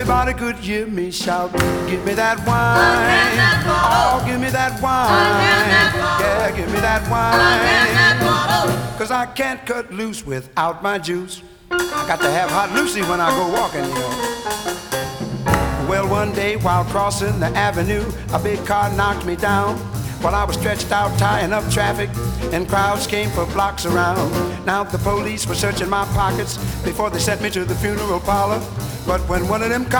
Everybody could hear me shout, give me that wine. Oh, give me that wine. Yeah, give me that wine. 'Cause I can't cut loose without my juice. I got to have hot Lucy when I go walking, you know. Well, one day while crossing the avenue, a big car knocked me down while I was stretched out tying up traffic, and crowds came for blocks around. Now the police were searching my pockets before they sent me to the funeral parlor. But when one of them